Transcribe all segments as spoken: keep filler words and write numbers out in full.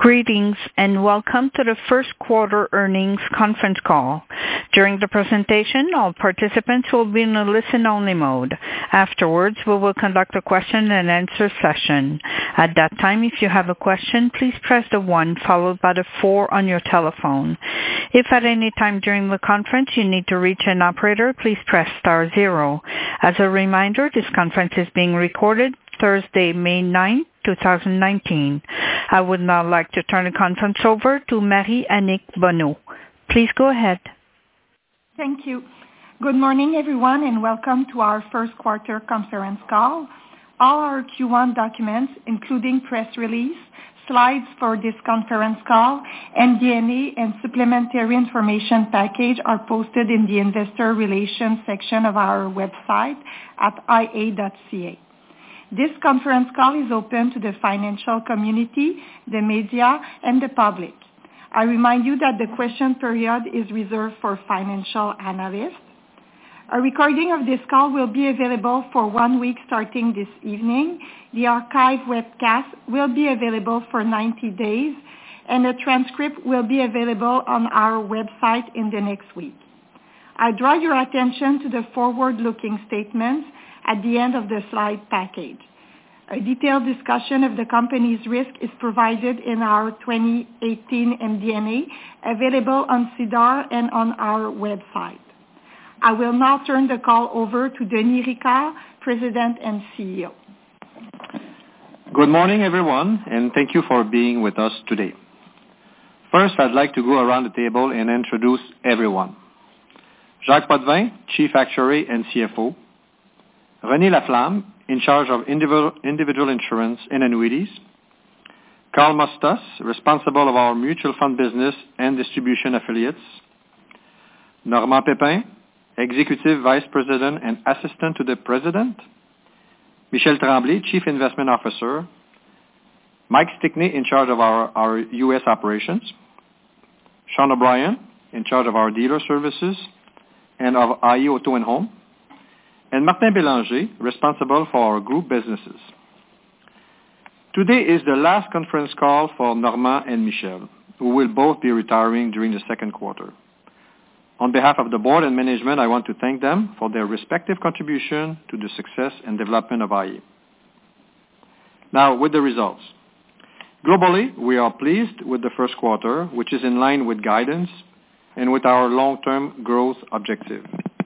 Greetings and welcome to the first quarter earnings conference call. During the presentation, all participants will be in a listen-only mode. Afterwards, we will conduct a question and answer session. At that time, if you have a question, please press the one followed by the four on your telephone. If at any time during the conference you need to reach an operator, please press star zero. As a reminder, this conference is being recorded Thursday, May ninth, twenty nineteen. I would now like to turn the conference over to Marie-Annick Bonneau. Please go ahead. Thank you. Good morning, everyone, and welcome to our first quarter conference call. All our Q one documents, including press release, slides for this conference call, M D and A, and supplementary information package are posted in the Investor Relations section of our website at I A dot C A. This conference call is open to the financial community, the media, and the public. I remind you that the question period is reserved for financial analysts. A recording of this call will be available for one week starting this evening. The archive webcast will be available for ninety days, and a transcript will be available on our website in the next week. I draw your attention to the forward-looking statements at the end of the slide package. A detailed discussion of the company's risk is provided in our twenty eighteen M D and A, available on SEDAR and on our website. I will now turn the call over to Denis Ricard, President and C E O. Good morning, everyone, and thank you for being with us today. First, I'd like to go around the table and introduce everyone. Jacques Potvin, Chief Actuary and C F O. René Laflamme, in charge of individual, individual insurance and annuities. Carl Mustas, responsible of our mutual fund business and distribution affiliates. Normand Pépin, Executive Vice President and Assistant to the President. Michel Tremblay, Chief Investment Officer. Mike Stickney, in charge of our, our U S operations. Sean O'Brien, in charge of our dealer services and of I E Auto and Home. And Martin Bélanger, responsible for our group businesses. Today is the last conference call for Normand and Michel, who will both be retiring during the second quarter. On behalf of the board and management, I want to thank them for their respective contribution to the success and development of I E. Now, with the results. Globally, we are pleased with the first quarter, which is in line with guidance and with our long-term growth objective.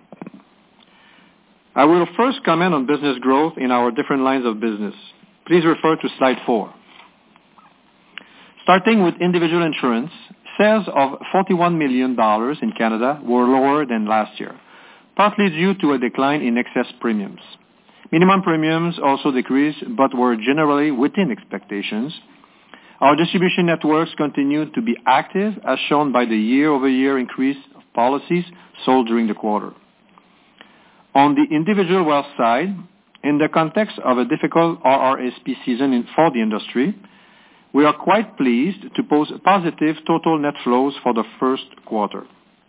I will first comment on business growth in our different lines of business. Please refer to slide four. Starting with individual insurance, sales of forty-one million dollars in Canada were lower than last year, partly due to a decline in excess premiums. Minimum premiums also decreased, but were generally within expectations. Our distribution networks continued to be active, as shown by the year-over-year increase of policies sold during the quarter. On the individual wealth side, in the context of a difficult R R S P season in, for the industry, we are quite pleased to post positive total net flows for the first quarter.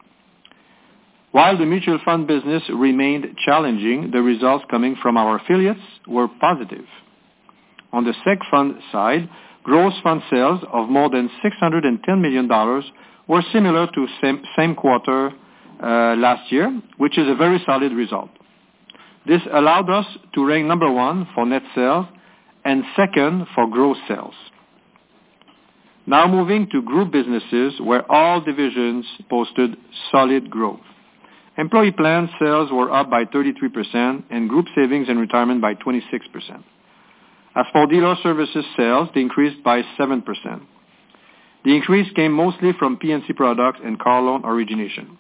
While the mutual fund business remained challenging, the results coming from our affiliates were positive. On the seg fund side, gross fund sales of more than six hundred ten million dollars were similar to same, same quarter Uh, last year, which is a very solid result. This allowed us to rank number one for net sales and second for gross sales. Now moving to group businesses where all divisions posted solid growth. Employee plan sales were up by thirty-three percent and group savings and retirement by twenty-six percent. As for dealer services sales, they increased by seven percent. The increase came mostly from P and C products and car loan origination.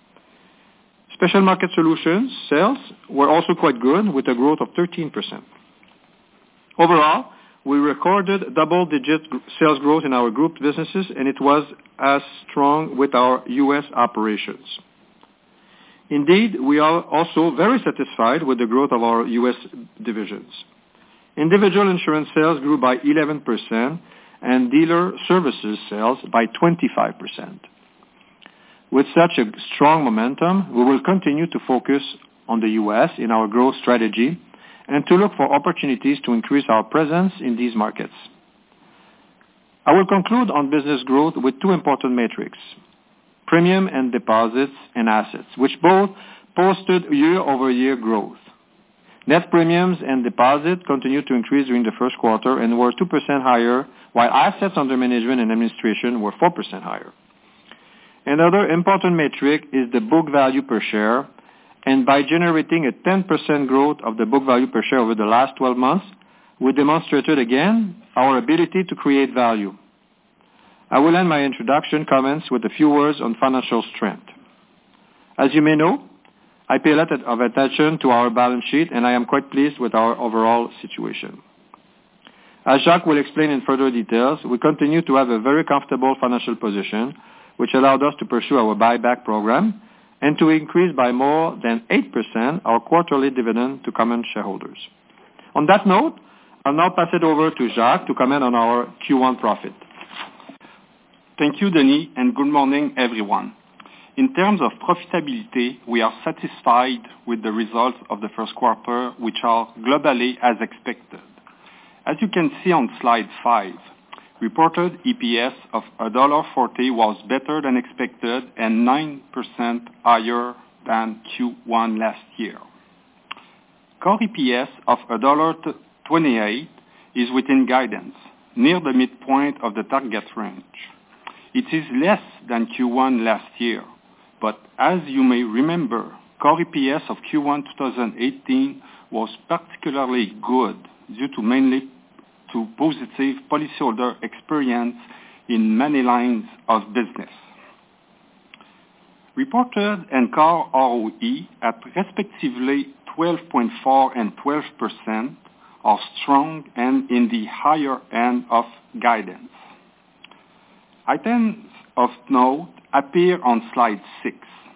Special market solutions sales were also quite good, with a growth of thirteen percent. Overall, we recorded double-digit sales growth in our group businesses, and it was as strong with our U S operations. Indeed, we are also very satisfied with the growth of our U S divisions. Individual insurance sales grew by eleven percent, and dealer services sales by twenty-five percent. With such a strong momentum, we will continue to focus on the U S in our growth strategy and to look for opportunities to increase our presence in these markets. I will conclude on business growth with two important metrics, premium and deposits and assets, which both posted year-over-year growth. Net premiums and deposits continued to increase during the first quarter and were two percent higher, while assets under management and administration were four percent higher. Another important metric is the book value per share, and by generating a ten percent growth of the book value per share over the last twelve months, we demonstrated again our ability to create value. I will end my introduction comments with a few words on financial strength. As you may know, I pay a lot of attention to our balance sheet, and I am quite pleased with our overall situation. As Jacques will explain in further details, we continue to have a very comfortable financial position, which allowed us to pursue our buyback program and to increase by more than eight percent our quarterly dividend to common shareholders. On that note, I'll now pass it over to Jacques to comment on our Q one profit. Thank you, Denis, and good morning, everyone. In terms of profitability, we are satisfied with the results of the first quarter, which are globally as expected. As you can see on slide five, reported E P S of one dollar forty was better than expected and nine percent higher than Q one last year. Core E P S of one dollar twenty-eight is within guidance, near the midpoint of the target range. It is less than Q one last year, but as you may remember, core E P S of Q one twenty eighteen was particularly good due to mainly to positive policyholder experience in many lines of business. Reported and core R O E at respectively twelve point four and twelve percent are strong and in the higher end of guidance. Items of note appear on slide six.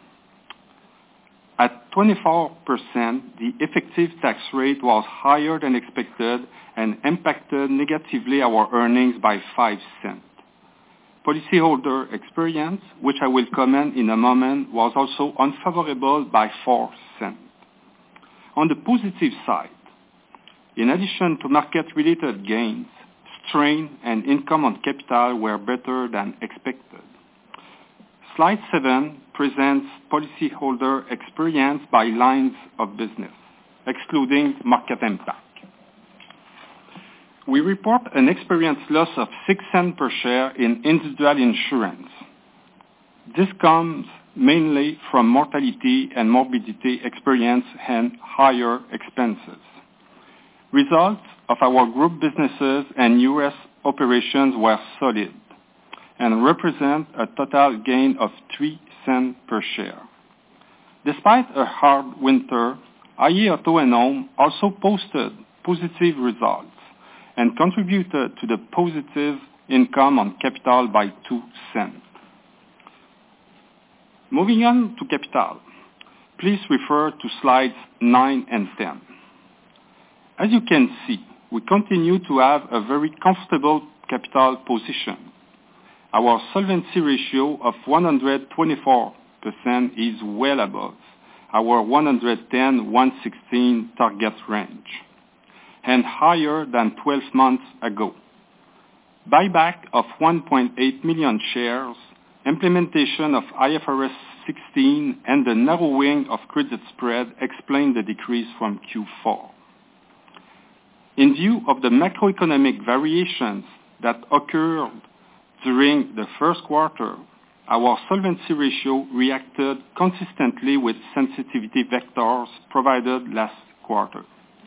At twenty-four percent, the effective tax rate was higher than expected and impacted negatively our earnings by five cents. Policyholder experience, which I will comment in a moment, was also unfavorable by four cents. On the positive side, in addition to market-related gains, strain and income on capital were better than expected. Slide seven presents policyholder experience by lines of business, excluding market impact. We report an experience loss of six cents per share in individual insurance. This comes mainly from mortality and morbidity experience and higher expenses. Results of our group businesses and U S operations were solid and represent a total gain of three cents per share. Despite a hard winter, I E Auto and Home also posted positive results and contributed to the positive income on capital by two cents. Moving on to capital, please refer to slides nine and ten. As you can see, we continue to have a very comfortable capital position. Our solvency ratio of one hundred twenty-four percent is well above our one hundred ten to one hundred sixteen target range and higher than twelve months ago. Buyback of one point eight million shares, implementation of I F R S sixteen, and the narrowing of credit spread explain the decrease from Q four. In view of the macroeconomic variations that occurred during the first quarter, our solvency ratio reacted consistently with sensitivity vectors provided last quarter.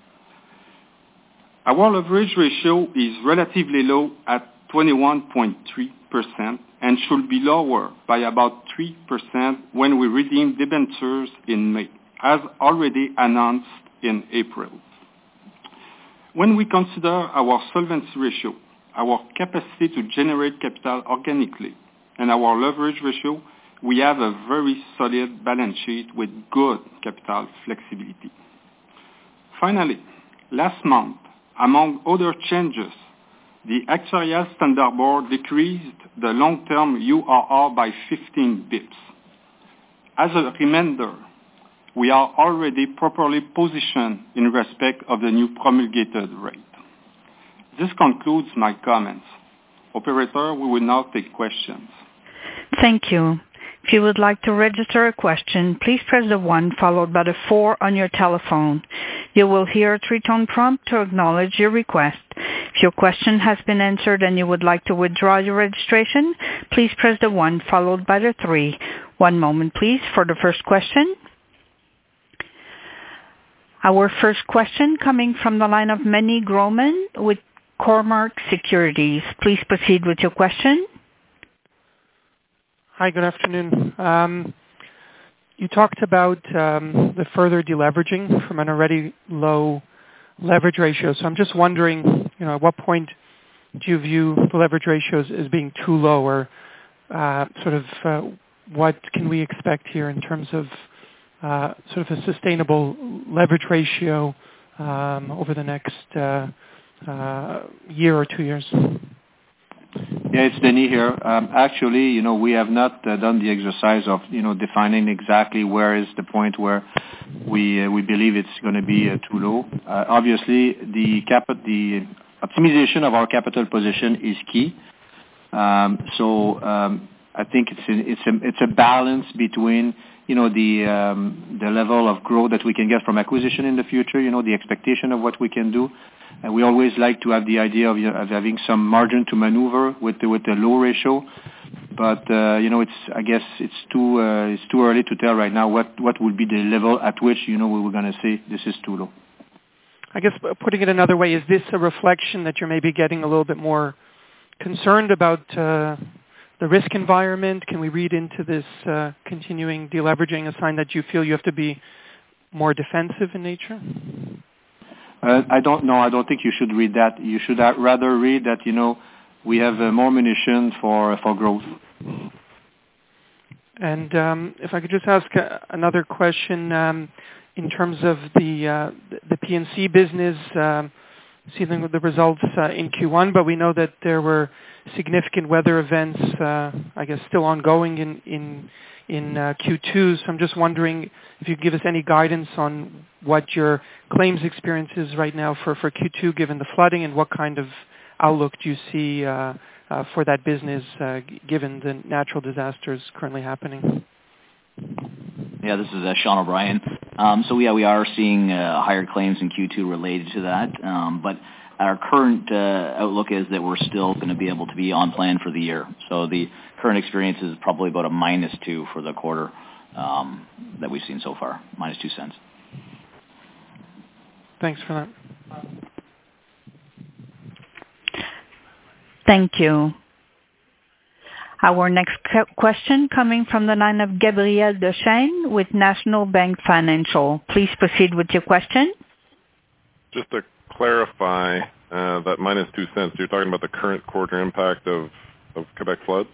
Our leverage ratio is relatively low at twenty-one point three percent and should be lower by about three percent when we redeem debentures in May, as already announced in April. When we consider our solvency ratio, our capacity to generate capital organically, and our leverage ratio, we have a very solid balance sheet with good capital flexibility. Finally, last month, among other changes, the Actuarial Standard Board decreased the long-term U R R by fifteen bips. As a reminder, we are already properly positioned in respect of the new promulgated rate. This concludes my comments. Operator, we will now take questions. Thank you. If you would like to register a question, please press the one followed by the four on your telephone. You will hear a three-tone prompt to acknowledge your request. If your question has been answered and you would like to withdraw your registration, please press the one followed by the three. One moment, please, for the first question. Our first question coming from the line of Meny Grauman with Cormark Securities. Please proceed with your question. Hi, good afternoon. Um, you talked about um, the further deleveraging from an already low leverage ratio. So I'm just wondering, you know, at what point do you view the leverage ratios as being too low, or uh, sort of uh, what can we expect here in terms of uh, sort of a sustainable leverage ratio um, over the next uh, uh, year or two years? Yeah, it's Denis here. Um, actually, you know, we have not uh, done the exercise of, you know, defining exactly where is the point where we uh, we believe it's going to be uh, too low. Uh, obviously, the cap- the optimization of our capital position is key. Um, so um, I think it's a, it's a it's a balance between, you know, the um, the level of growth that we can get from acquisition in the future, you know, the expectation of what we can do. And we always like to have the idea of, of having some margin to maneuver with the, with the low ratio, but uh, you know, it's I guess it's too uh, it's too early to tell right now what what would be the level at which, you know, we were going to say this is too low. I guess putting it another way, is this a reflection that you're maybe getting a little bit more concerned about uh, the risk environment? Can we read into this uh, continuing deleveraging a sign that you feel you have to be more defensive in nature? Uh, I don't know. I don't think you should read that. You should rather read that, you know, we have uh, more munition for for growth. And um, if I could just ask uh, another question um, in terms of the uh, the P and C business, um, dealing with the results uh, in Q one, but we know that there were significant weather events, uh, I guess, still ongoing in in in uh, Q two. So I'm just wondering if you could give us any guidance on what your claims experience is right now for, for Q two, given the flooding, and what kind of outlook do you see uh, uh, for that business, uh, given the natural disasters currently happening? Yeah, this is uh, Sean O'Brien. Um, so yeah, we are seeing uh, higher claims in Q two related to that, um, but our current uh, outlook is that we're still going to be able to be on plan for the year. So the current experience is probably about a minus two for the quarter um, that we've seen so far, minus two cents. Thanks for that. Thank you. Our next question coming from the line of Gabriel Dechaine with National Bank Financial. Please proceed with your question. Just to clarify uh, that minus two cents, you're talking about the current quarter impact of, of Quebec floods?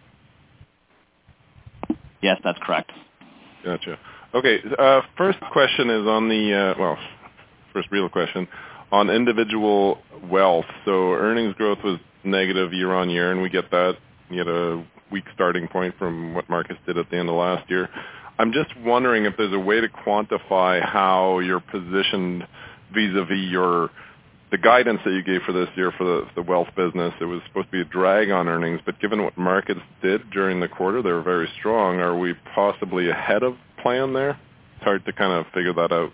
Yes, that's correct. Gotcha. Okay, uh, first question is on the, uh, well, first real question, on individual wealth. So earnings growth was negative year on year, and we get that. You had a weak starting point from what Marcus did at the end of last year. I'm just wondering if there's a way to quantify how you're positioned vis-a-vis your the guidance that you gave for this year for the, the wealth business. It was supposed to be a drag on earnings, but given what markets did during the quarter, they were very strong. Are we possibly ahead of plan there? It's hard to kind of figure that out.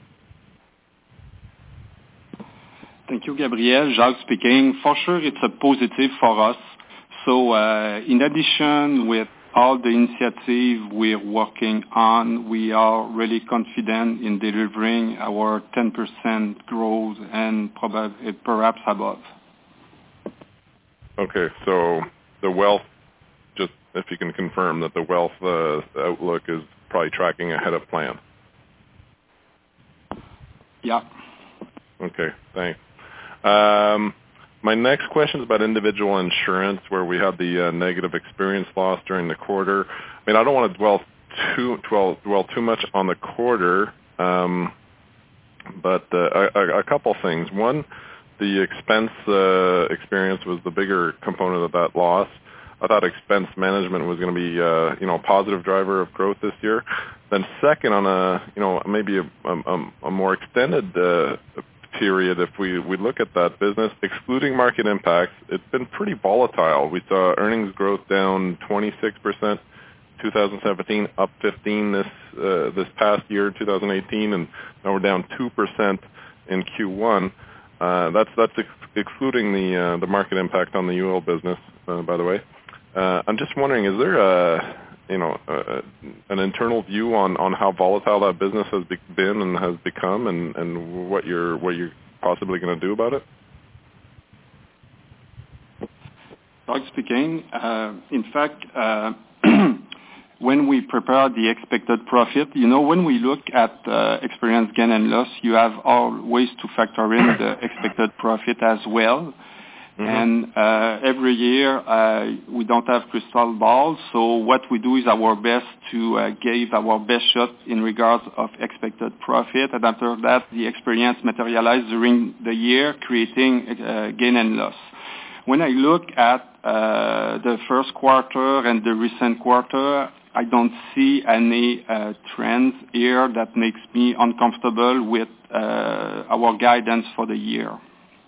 Thank you, Gabriel. Jacques speaking. For sure, it's a positive for us. So uh, in addition, with all the initiatives we're working on, we are really confident in delivering our ten percent growth and probably perhaps above. Okay, so the wealth, just if you can confirm that the wealth uh, outlook is probably tracking ahead of plan. Yeah. Okay, thanks. Um, My next question is about individual insurance, where we had the uh, negative experience loss during the quarter. I mean, I don't want to dwell too dwell, dwell too much on the quarter, um, but uh, a, a couple things. One, the expense uh, experience was the bigger component of that loss. I thought expense management was going to be, uh, you know, a positive driver of growth this year. Then second, on a, you know, maybe a, a, a more extended uh, period, if we, we look at that business, excluding market impacts, it's been pretty volatile. We saw earnings growth down twenty-six percent two thousand seventeen, up fifteen this uh, this past year, two thousand eighteen, and now we're down two percent in Q one. Uh, that's that's ex- excluding the uh, the market impact on the oil business, uh, by the way. Uh, I'm just wondering, is there a you know uh, an internal view on, on how volatile that business has be- been and has become, and, and what you're what you're possibly going to do about it? Doug speaking. Uh, in fact, uh, when we prepare the expected profit, you know, when we look at uh, experience gain and loss, you have always to factor in the expected profit as well. Mm-hmm. And uh, every year uh, we don't have crystal ball, so what we do is our best to uh, give our best shot in regards of expected profit, and after that the experience materializes during the year, creating uh, gain and loss. When I look at uh, the first quarter and the recent quarter, I don't see any uh, trends here that makes me uncomfortable with uh, our guidance for the year.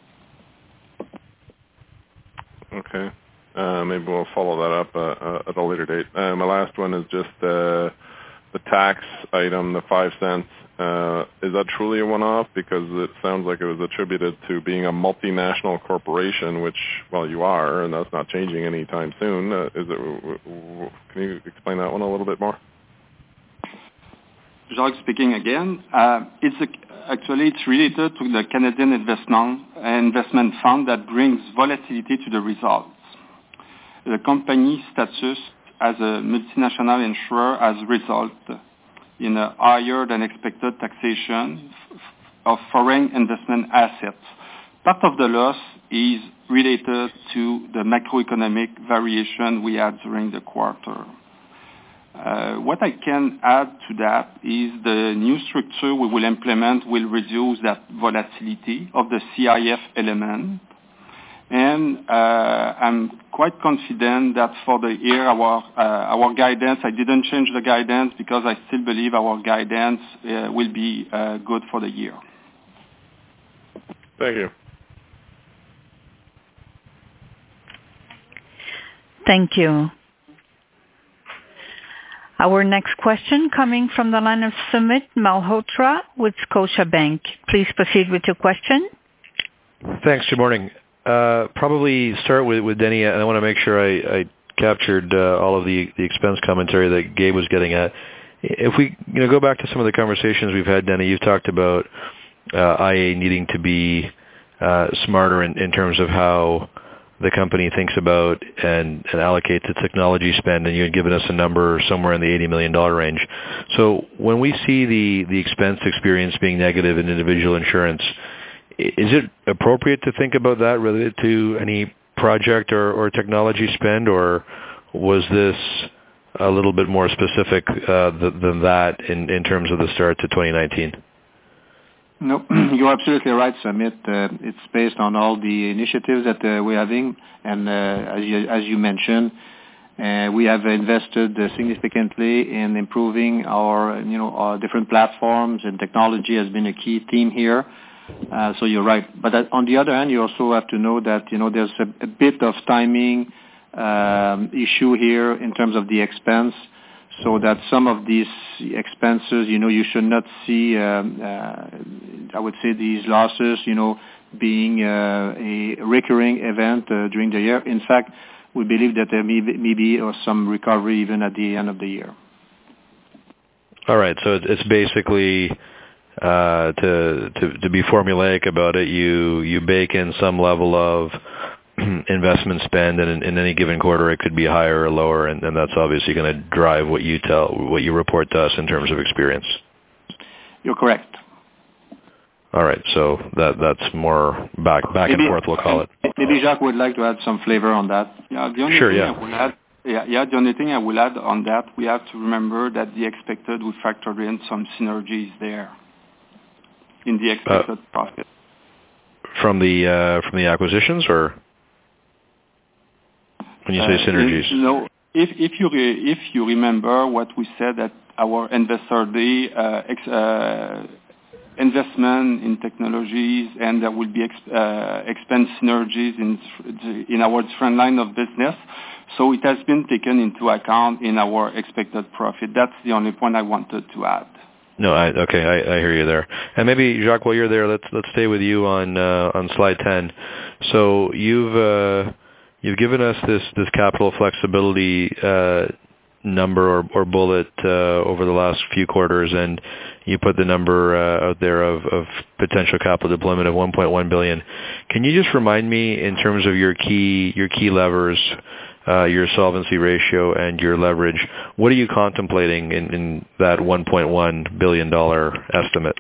Okay. Uh, maybe we'll follow that up uh, uh, at a later date. Uh, my last one is just uh, the tax item, the five cents. Uh, is that truly a one-off? Because it sounds like it was attributed to being a multinational corporation, which, well, you are, and that's not changing anytime soon. Uh, is it? W- w- can you explain that one a little bit more? Jacques speaking again. Uh, it's a, actually it's related to the Canadian investment investment fund that brings volatility to the results. The company's status as a multinational insurer has resulted in a higher than expected taxation of foreign investment assets. Part of the loss is related to the macroeconomic variation we had during the quarter. Uh, what I can add to that is the new structure we will implement will reduce that volatility of the C I F element. And uh, I'm quite confident that for the year, our uh, our guidance, I didn't change the guidance because I still believe our guidance uh, will be uh, good for the year. Thank you. Thank you. Our next question coming from the line of Sumit Malhotra with Scotiabank. Please proceed with your question. Thanks. Good morning. Uh, probably start with, with Denny, and I want to make sure I, I captured uh, all of the, the expense commentary that Gabe was getting at. If we you know, go back to some of the conversations we've had, Denny, you've talked about uh, I A needing to be uh, smarter in, in terms of how the company thinks about and, and allocates its technology spend, and you had given us a number somewhere in the eighty million dollars range. So when we see the, the expense experience being negative in individual insurance, is it appropriate to think about that related to any project or, or technology spend, or was this a little bit more specific uh, th- than that in, in terms of the start to twenty nineteen? No, you're absolutely right, Sumit. Uh, it's based on all the initiatives that uh, we're having, and uh, as, you, as you mentioned, uh, we have invested uh, significantly in improving our, you know, our different platforms, and technology has been a key theme here. Uh, so you're right. But that, on the other hand, you also have to know that, you know, there's a, a bit of timing um, issue here in terms of the expense, so that some of these expenses, you know, you should not see, um, uh, I would say, these losses, you know, being uh, a recurring event uh, during the year. In fact, we believe that there may be, may be or some recovery even at the end of the year. All right. So it's basically uh, to, to to be formulaic about it. You you bake in some level of investment spend, and in, in any given quarter it could be higher or lower, and, and that's obviously going to drive what you tell, what you report to us in terms of experience. You're correct. All right, so that that's more back back maybe, and forth, we'll call it. Maybe Jacques would like to add some flavor on that. Yeah, the only sure, thing yeah. I will add, yeah, yeah, the only thing I will add on that, we have to remember that the expected, we factored in some synergies there in the expected uh, profit. From the uh, from the acquisitions, or when you say uh, synergies? No, if if you re, if you remember what we said at our investor day, uh, ex, uh, investment in technologies, and there will be ex- uh, expense synergies in, in our different line of business. So it has been taken into account in our expected profit. That's the only point I wanted to add. No, I, okay, I, I hear you there. And maybe, Jacques, while you're there, let's let's stay with you on uh, on slide ten. So you've uh, you've given us this, this capital flexibility uh, number or, or bullet uh, over the last few quarters, and you put the number uh, out there of, of potential capital deployment of one point one billion dollars. Can you just remind me, in terms of your key your key levers, Uh, your solvency ratio and your leverage, what are you contemplating in, in that one point one billion dollars estimate?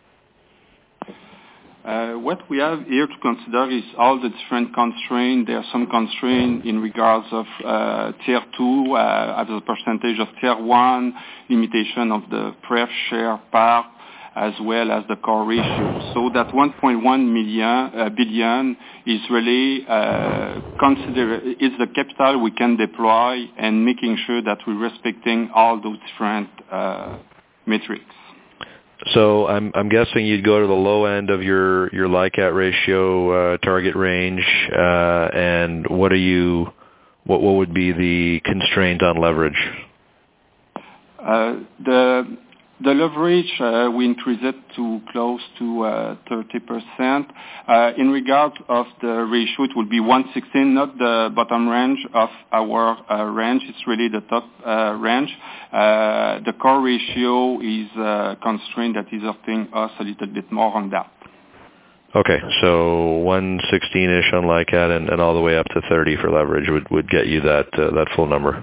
Uh, what we have here to consider is all the different constraints. There are some constraints in regards of uh, Tier two uh, as a percentage of Tier one, limitation of the pref share part, as well as the core ratio. So that one point one million, uh, billion is really uh, consider is the capital we can deploy and making sure that we're respecting all those different uh, metrics. So I'm I'm guessing you'd go to the low end of your your LICAT ratio uh, target range, uh, and what are you what what would be the constraint on leverage? Uh, the The leverage, uh, we increase it to close to uh, thirty percent. Uh, in regard of the ratio, it will be one sixteen, not the bottom range of our uh, range. It's really the top uh, range. Uh, the core ratio is a constraint that is hurting us a little bit more on that. Okay, so one sixteen-ish on LICAT and, and all the way up to thirty for leverage would, would get you that uh, that full number.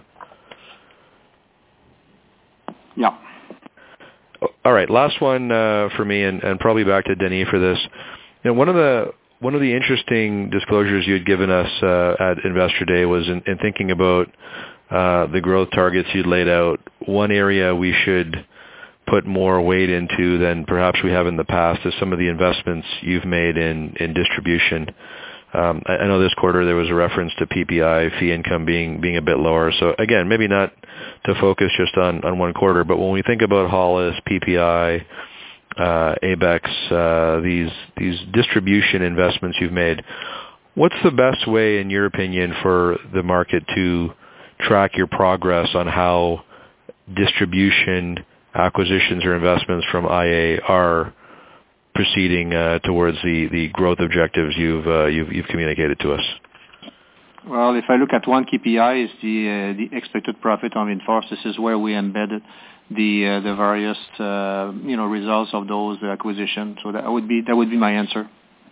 Yeah. All right, last one uh, for me, and, and probably back to Denis for this. You know, one of the one of the interesting disclosures you had given us uh, at Investor Day was in, in thinking about uh, the growth targets you'd laid out. One area we should put more weight into than perhaps we have in the past is some of the investments you've made in, in distribution. Um, I, I know this quarter there was a reference to P P I, fee income being being a bit lower. So again, maybe not to focus just on, on one quarter, but when we think about Hollis, P P I, uh, A B E X, uh, these these distribution investments you've made, what's the best way, in your opinion, for the market to track your progress on how distribution acquisitions or investments from I A are proceeding uh, towards the, the growth objectives you've, uh, you've you've communicated to us? Well, if I look at one K P I, is the uh, the expected profit on in-force. This is where we embedded the uh, the various uh, you know results of those acquisitions. So that would be that would be my answer.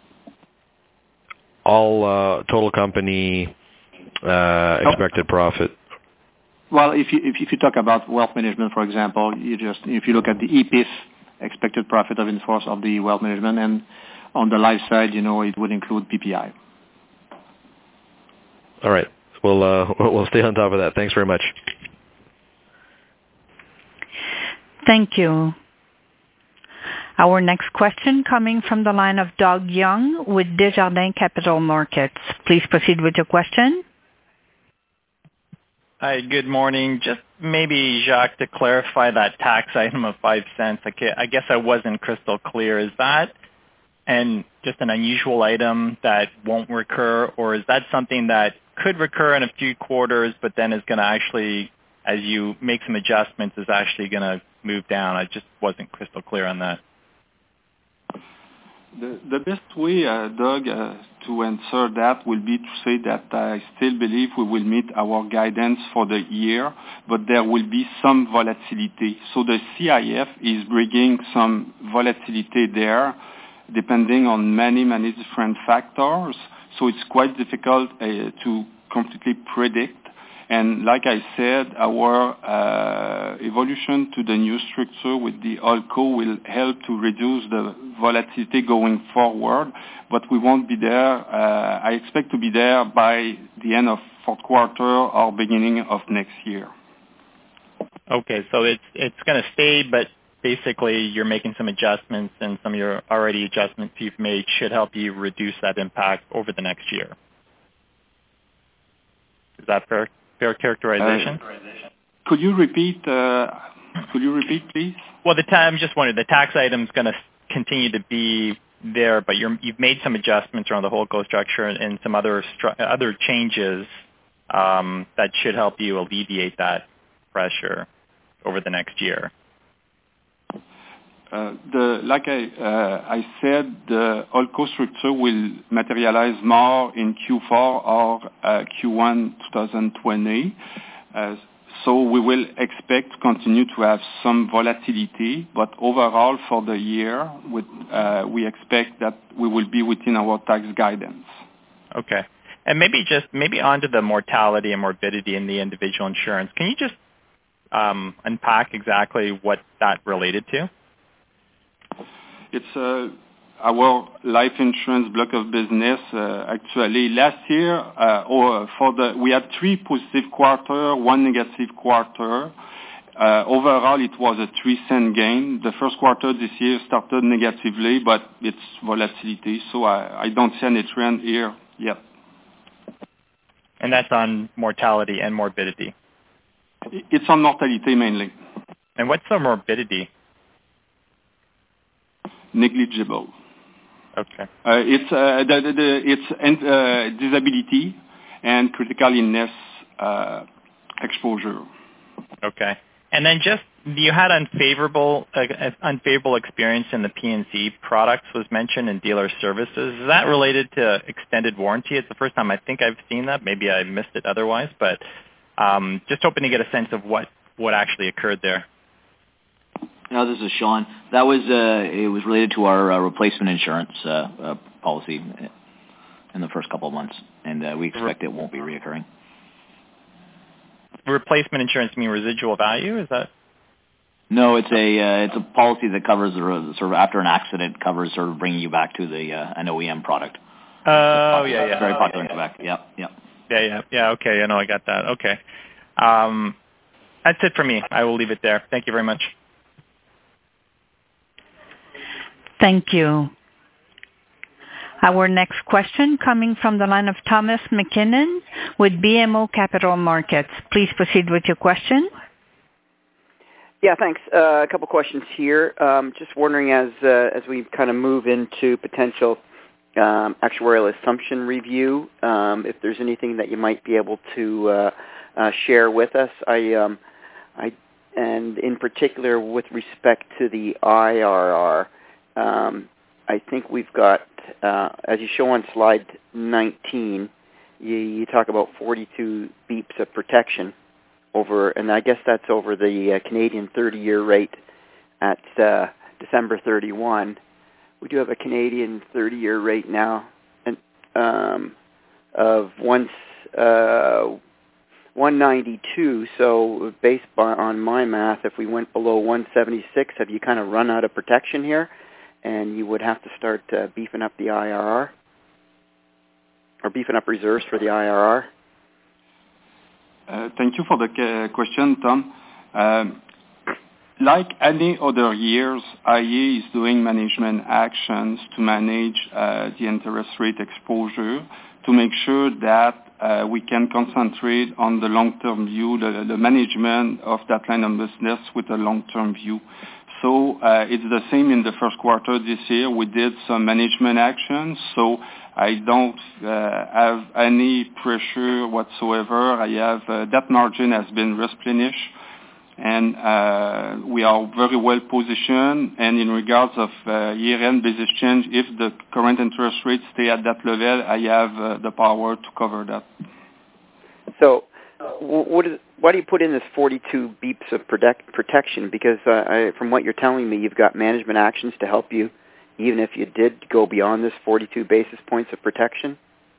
All uh, total company uh, expected oh. profit. Well, if you if, if you talk about wealth management, for example, you just if you look at the E P I F, expected profit of in-force of the wealth management, and on the life side, you know, it would include P P I. All right. We'll, uh, we'll stay on top of that. Thanks very much. Thank you. Our next question coming from the line of Doug Young with Desjardins Capital Markets. Please proceed with your question. Hi, good morning. Just maybe, Jacques, to clarify that tax item of five cents, I guess I wasn't crystal clear. Is that and just an unusual item that won't recur, or is that something that could recur in a few quarters but then is going to actually, as you make some adjustments, is actually going to move down? I just wasn't crystal clear on that. The, the best way, uh, Doug, uh, to answer that will be to say that I still believe we will meet our guidance for the year, but there will be some volatility. So the C I F is bringing some volatility there, depending on many, many different factors. So it's quite difficult uh, to completely predict. And like I said, our uh, evolution to the new structure with the HoldCo will help to reduce the volatility going forward, but we won't be there. Uh, I expect to be there by the end of fourth quarter or beginning of next year. Okay, so it's it's going to stay, but basically you're making some adjustments, and some of your already adjustments you've made should help you reduce that impact over the next year. Is that fair? Fair characterization? Uh, could you repeat? Uh, could you repeat, please? Well, the ta- I'm just wondering. The tax item's going to continue to be there, but you're, you've made some adjustments around the holdco structure and, and some other stru- other changes um, that should help you alleviate that pressure over the next year. Uh, the, like I, uh, I said, the holdco structure will materialize more in Q four or uh, Q one twenty twenty. Uh, so we will expect to continue to have some volatility, but overall for the year, with, uh, we expect that we will be within our tax guidance. Okay. And maybe just maybe onto the mortality and morbidity in the individual insurance. Can you just um, unpack exactly what that related to? It's uh, our life insurance block of business. Uh, actually, last year, uh, or for the we had three positive quarter, one negative quarter. Uh, overall, it was a three cent gain. The first quarter this year started negatively, but it's volatility, so I, I don't see any trend here yet. And that's on mortality and morbidity? It's on mortality mainly. And what's the morbidity? Negligible. Okay. Uh, it's uh, the, the, the, it's uh, disability and critical illness uh, exposure. Okay. And then just you had unfavorable uh, unfavorable experience in the P and C products was mentioned in dealer services. Is that related to extended warranty? It's the first time I think I've seen that. Maybe I missed it otherwise, but um, just hoping to get a sense of what, what actually occurred there. No, this is Sean. That was uh, it was related to our uh, replacement insurance uh, uh, policy in the first couple of months, and uh, we expect it won't be reoccurring. Replacement insurance mean residual value? Is that? No, it's a uh, it's a policy that covers the, sort of after an accident covers sort of bringing you back to the uh, an O E M product. Oh yeah, yeah. Very oh, popular yeah, in Quebec. Yeah, yeah. Yeah, yeah, yeah. Okay, I know, I got that. Okay, um, that's it for me. I will leave it there. Thank you very much. Thank you. Our next question coming from the line of Thomas McKinnon with B M O Capital Markets. Please proceed with your question. Yeah, thanks. Uh, a couple questions here. Um, just wondering, as uh, as we kind of move into potential um, actuarial assumption review, um, if there's anything that you might be able to uh, uh, share with us. I, um, I, and in particular with respect to the I R R. Um, I think we've got, uh, as you show on slide nineteen, you, you talk about forty-two beeps of protection over, and I guess that's over the uh, Canadian thirty-year rate at uh, December thirty-first. We do have a Canadian thirty-year rate now and, um, of one, uh, one ninety-two, so based on my math, if we went below one seventy-six, have you kind of run out of protection here? And you would have to start uh, beefing up the I R R, or beefing up reserves for the I R R? Uh, thank you for the uh, question, Tom. Um, like any other years, I A is doing management actions to manage uh, the interest rate exposure to make sure that uh, we can concentrate on the long-term view, the, the management of that line of business with a long-term view. So uh, it's the same in the first quarter this year. We did some management actions, so I don't uh, have any pressure whatsoever. I have uh, that margin has been replenished, and uh, we are very well positioned. And in regards of uh, year-end business change, if the current interest rates stay at that level, I have uh, the power to cover that. So what is, why do you put in this forty-two beeps of protect, protection? Because uh, I, from what you're telling me, you've got management actions to help you, even if you did go beyond this forty-two basis points of protection?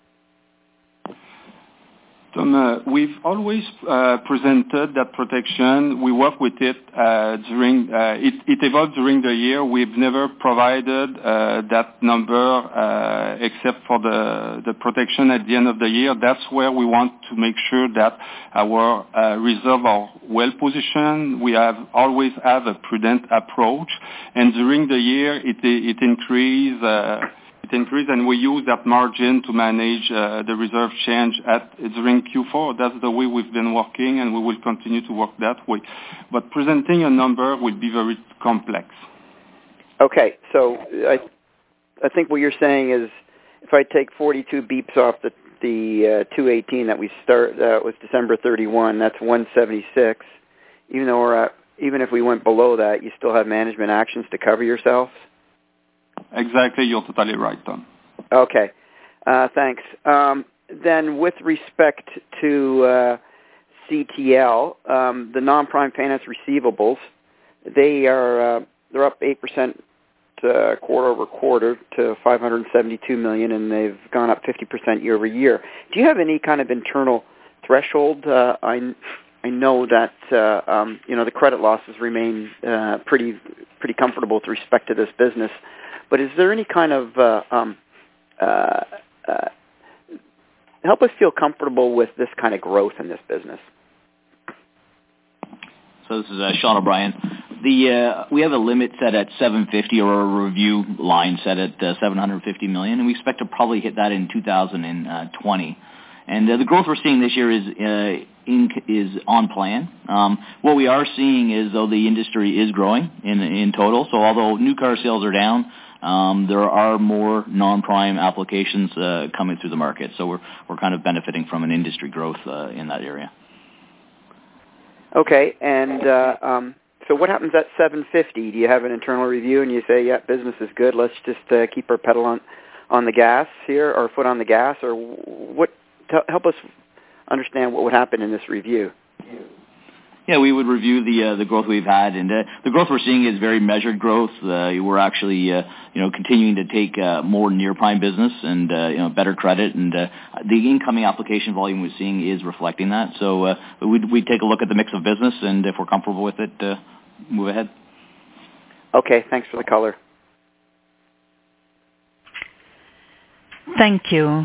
Tom, uh, we've always uh, presented that protection. We work with it uh, during, uh, it, it evolved during the year. We've never provided uh, that number uh, except for the, the protection at the end of the year. That's where we want to make sure that our uh, reserves are well positioned. We have always have a prudent approach. And during the year, it, it increased uh, It increased, and we use that margin to manage uh, the reserve change at during Q four. That's the way we've been working, and we will continue to work that way. But presenting a number will be very complex. Okay, so I I think what you're saying is if I take forty-two beeps off the the uh, two eighteen that we start that uh, was December thirty-first, that's one seventy-six. Even though we're at, even if we went below that, you still have management actions to cover yourselves? Exactly, you're totally right, Tom. Okay, uh, thanks. Um, then with respect to uh, C T L, um, the non-prime finance receivables, they are uh, they're up eight percent uh, quarter over quarter to five hundred seventy-two million dollars, and they've gone up fifty percent year over year. Do you have any kind of internal threshold? Uh, I I know that uh, um, you know the credit losses remain uh, pretty pretty comfortable with respect to this business, but is there any kind of uh, um, uh, uh, help us feel comfortable with this kind of growth in this business? So this is uh, Sean O'Brien. The uh, we have a limit set at seven hundred fifty, or a review line set at uh, seven hundred fifty million, and we expect to probably hit that in two thousand twenty. And uh, the growth we're seeing this year is uh, in, is on plan. Um, what we are seeing is, though, the industry is growing in in total. So although new car sales are down, um, there are more non-prime applications uh, coming through the market. So we're we're kind of benefiting from an industry growth uh, in that area. Okay, and uh, um, so what happens at seven fifty? Do you have an internal review and you say, yeah, business is good, let's just uh, keep our pedal on, on the gas here, or foot on the gas, or what? T- help us understand what would happen in this review. Yeah, we would review the uh, the growth we've had, and uh, the growth we're seeing is very measured growth. Uh, we're actually, uh, you know, continuing to take uh, more near prime business and uh, you know better credit, and uh, the incoming application volume we're seeing is reflecting that. So uh, we'd we take a look at the mix of business, and if we're comfortable with it, uh, move ahead. Okay, thanks for the color. Thank you.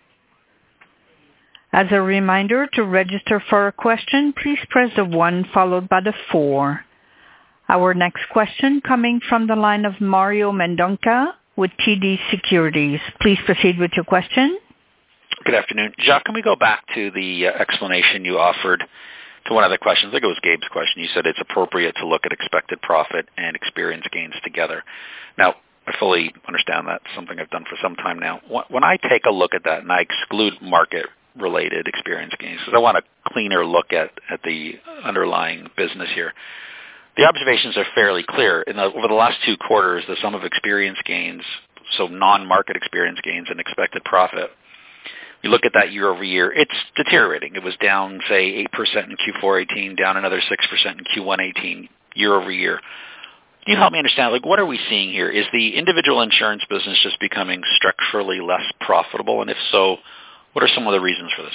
As a reminder, to register for a question, please press the one followed by the four. Our next question coming from the line of Mario Mendonca with T D Securities. Please proceed with your question. Good afternoon. Jacques, can we go back to the uh, explanation you offered to one of the questions? I think it was Gabe's question. You said it's appropriate to look at expected profit and experience gains together. Now, I fully understand that's something I've done for some time now. When I take a look at that and I exclude market related experience gains, because I want a cleaner look at, at the underlying business here. The observations are fairly clear. In the, over the last two quarters, the sum of experience gains, so non-market experience gains and expected profit, you look at that year over year, it's deteriorating. It was down, say, eight percent in Q four eighteen, down another six percent in Q one eighteen, year over year. Can you help me understand, like, what are we seeing here? Is the individual insurance business just becoming structurally less profitable? And if so, what are some of the reasons for this?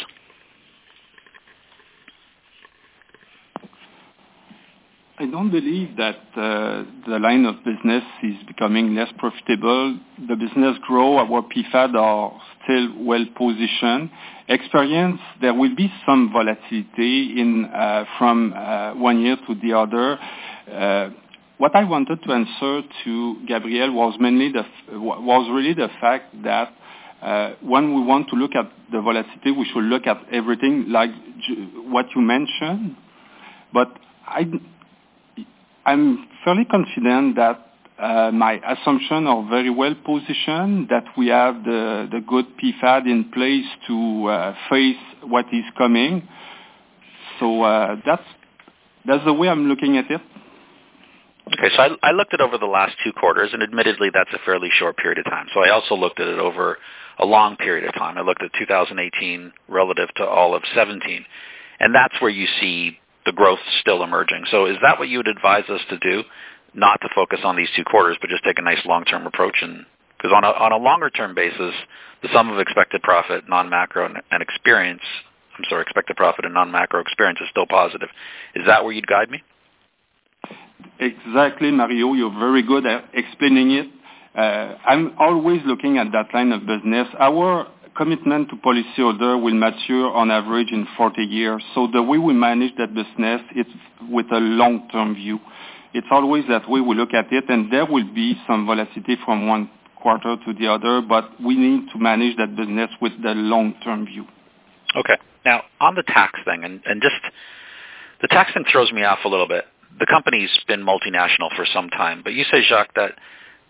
I don't believe that uh, the line of business is becoming less profitable. The business grow, our P F A D are still well positioned. Experience, there will be some volatility in uh, from uh, one year to the other. Uh, what I wanted to answer to Gabriel was mainly the was really the fact that Uh, when we want to look at the volatility, we should look at everything like j- what you mentioned. But I, I'm fairly confident that uh, my assumptions are very well positioned, that we have the, the good P F A D in place to uh, face what is coming. So uh, that's, that's the way I'm looking at it. Okay, so I, I looked at over the last two quarters, and admittedly that's a fairly short period of time. So I also looked at it over a long period of time. I looked at two thousand eighteen relative to all of seventeen, and that's where you see the growth still emerging. So is that what you would advise us to do, not to focus on these two quarters, but just take a nice long-term approach? And because on a, on a longer-term basis, the sum of expected profit, non-macro, and, and experience, I'm sorry, expected profit and non-macro experience is still positive. Is that where you'd guide me? Exactly, Mario. You're very good at explaining it. Uh, I'm always looking at that line of business. Our commitment to policyholder will mature on average in forty years. So the way we manage that business, it's with a long-term view. It's always that way we look at it, and there will be some volatility from one quarter to the other, but we need to manage that business with the long-term view. Okay. Now, on the tax thing, and, and just the tax thing throws me off a little bit. The company's been multinational for some time, but you say, Jacques, that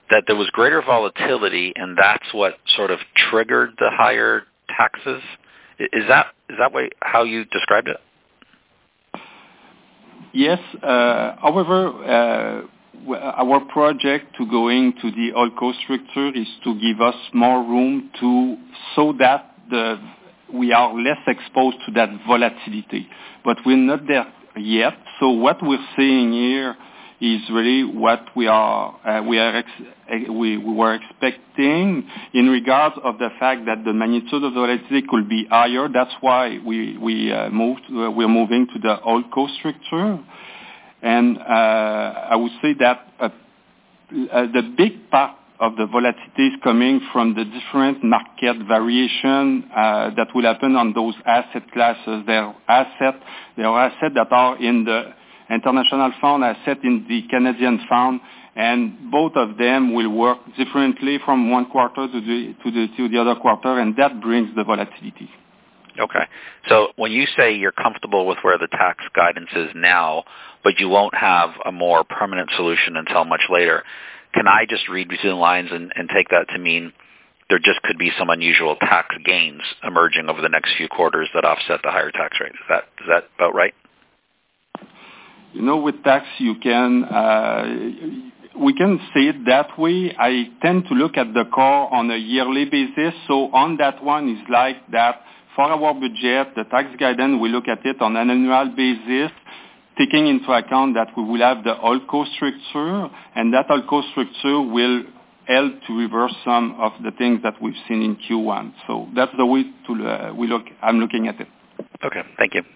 that there was greater volatility, and that's what sort of triggered the higher taxes. Is that is that way how you described it? Yes. Uh, however, uh, our project to going to the holdco structure is to give us more room to so that the we are less exposed to that volatility. But we're not there yet. So what we're seeing here is really what we are uh, we are ex- we, we were expecting in regards of the fact that the magnitude of the volatility could be higher. That's why we we uh, moved uh, we're moving to the holdco structure, and uh, I would say that uh, uh, the big part of the volatility is coming from the different market variation uh, that will happen on those asset classes. There are assets, there are assets that are in the international fund, assets in the Canadian fund, and both of them will work differently from one quarter to the to the to the other quarter, and that brings the volatility. Okay. So when you say you're comfortable with where the tax guidance is now, but you won't have a more permanent solution until much later, can I just read between the lines and, and take that to mean there just could be some unusual tax gains emerging over the next few quarters that offset the higher tax rate? Is that is that about right? You know, with tax, you can uh, we can say it that way. I tend to look at the core on a yearly basis. So on that one is like that. For our budget, the tax guidance, we look at it on an annual basis, taking into account that we will have the holdco structure, and that holdco structure will help to reverse some of the things that we've seen in Q one. So that's the way to uh, we look. I'm looking at it. Okay, thank you.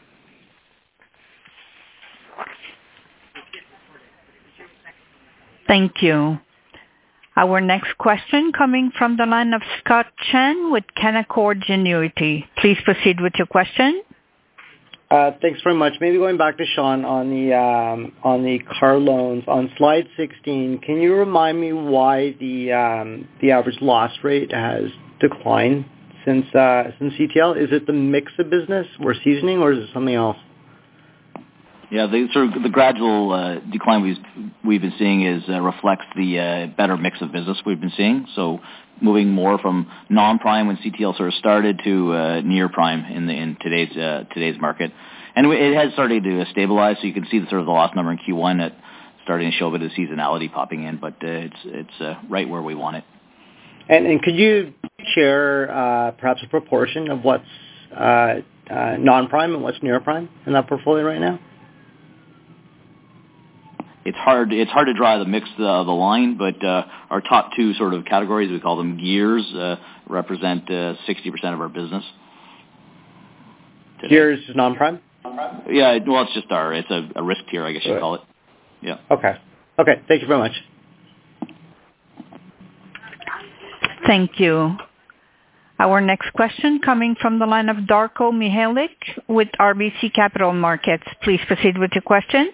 Thank you. Our next question coming from the line of Scott Chan with Canaccord Genuity. Please proceed with your question. Uh, thanks very much. Maybe going back to Sean on the um, on the car loans on slide sixteen. Can you remind me why the um, the average loss rate has declined since uh, since C T L? Is it the mix of business or seasoning, or is it something else? Yeah, the sort of the gradual uh, decline we've we've been seeing is uh, reflects the uh, better mix of business we've been seeing. So moving more from non-prime when C T L sort of started to uh, near prime in the in today's uh, today's market, and it has started to stabilize. So you can see the sort of the loss number in Q one that starting to show a bit of seasonality popping in, but uh, it's it's uh, right where we want it. And, and could you share uh, perhaps a proportion of what's uh, uh, non-prime and what's near prime in that portfolio right now? It's hard. It's hard to draw the mix of the line, but uh, our top two sort of categories, we call them gears, uh, represent uh, sixty percent of our business. Today. Gears is non-prime? Yeah. Well, it's just our. It's a, a risk tier, I guess you'd call it. Yeah. Okay. Okay. Thank you very much. Thank you. Our next question coming from the line of Darko Mihelic with R B C Capital Markets. Please proceed with your question.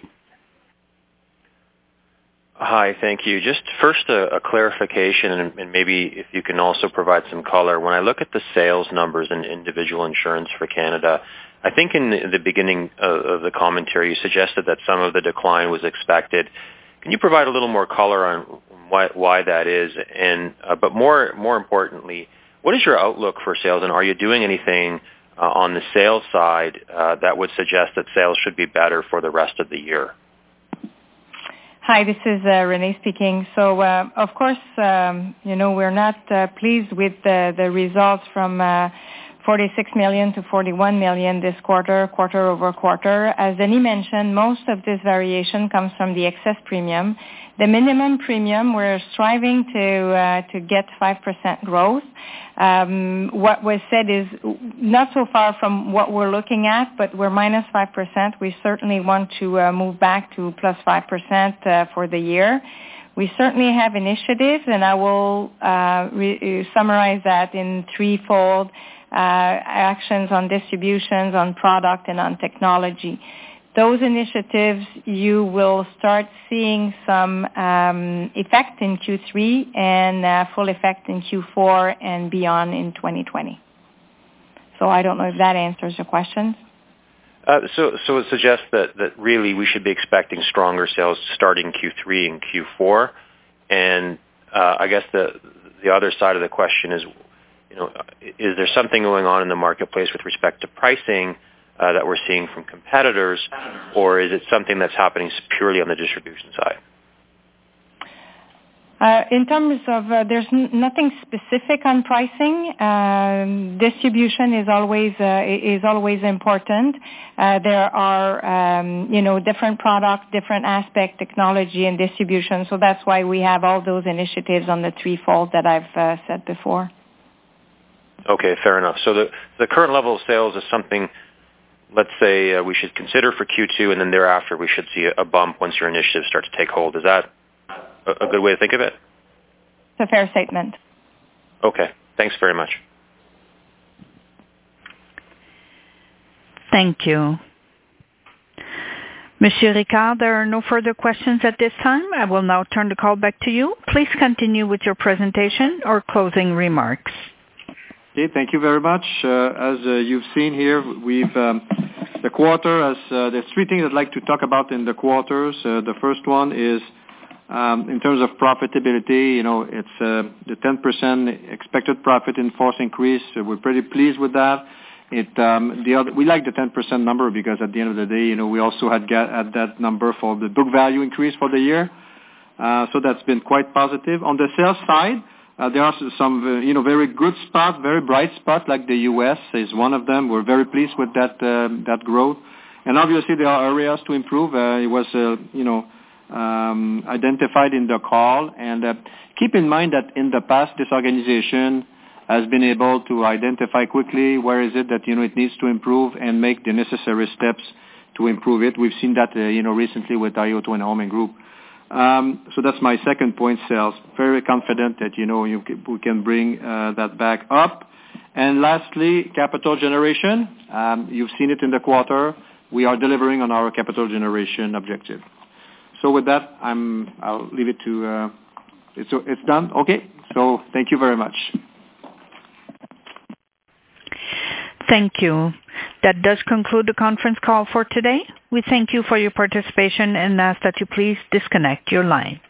Hi, thank you. Just first a, a clarification, and, and maybe if you can also provide some color. When I look at the sales numbers in individual insurance for Canada, I think in the, the beginning of, of the commentary you suggested that some of the decline was expected. Can you provide a little more color on why, why that is? And uh, but more more importantly, what is your outlook for sales, and are you doing anything uh, on the sales side uh, that would suggest that sales should be better for the rest of the year? Hi, this is uh, Renee speaking. So, uh, of course, um, you know, we're not uh, pleased with the, the results from uh, forty-six million to forty-one million this quarter, quarter over quarter. As Denis mentioned, most of this variation comes from the excess premium. The minimum premium, we're striving to uh, to get five percent growth. Um, what was said is not so far from what we're looking at, but we're minus five percent. We certainly want to uh, move back to plus five percent uh, for the year. We certainly have initiatives, and I will uh, re- summarize that in threefold uh, actions on distributions, on product, and on technology. Those initiatives, you will start seeing some um, effect in Q three and uh, full effect in Q four and beyond in twenty twenty. So I don't know if that answers your question. Uh, so, so it suggests that, that really we should be expecting stronger sales starting Q three and Q four. And uh, I guess the the other side of the question is, you know, is there something going on in the marketplace with respect to pricing uh, that we're seeing from competitors, or is it something that's happening purely on the distribution side? Uh, in terms of, uh, there's n- nothing specific on pricing. Um, distribution is always uh, is always important. Uh, there are, um, you know, different products, different aspect, technology, and distribution. So that's why we have all those initiatives on the threefold that I've uh, said before. Okay, fair enough. So the the current level of sales is something, let's say, uh, we should consider for Q two, and then thereafter we should see a bump once your initiatives start to take hold. Is that a good way to think of it? It's a fair statement. Okay. Thanks very much. Thank you. Monsieur Ricard, there are no further questions at this time. I will now turn the call back to you. Please continue with your presentation or closing remarks. Okay, thank you very much. Uh, as uh, you've seen here, we've um, the quarter, as uh, there's three things I'd like to talk about in the quarters. Uh, the first one is Um, in terms of profitability, you know, it's uh, the ten percent expected profit in force increase. So we're pretty pleased with that. It um, the other, we like the ten percent number because at the end of the day, you know, we also had get at that number for the book value increase for the year. Uh, so that's been quite positive. On the sales side, uh, there are some, uh, you know, very good spots, very bright spots, like the U S is one of them. We're very pleased with that uh, that growth. And obviously, there are areas to improve. Uh, it was, uh, you know. Um, identified in the call, and uh, keep in mind that in the past this organization has been able to identify quickly where is it that you know it needs to improve and make the necessary steps to improve it. We've seen that uh, you know recently with iAuto and Home and Group. Um, so that's my second point. Sales, very confident that you know you can, we can bring uh, that back up. And lastly, capital generation. Um, you've seen it in the quarter. We are delivering on our capital generation objective. So with that, I'm, I'll leave it to, uh, it's, it's done. Okay. So thank you very much. Thank you. That does conclude the conference call for today. We thank you for your participation and ask that you please disconnect your line.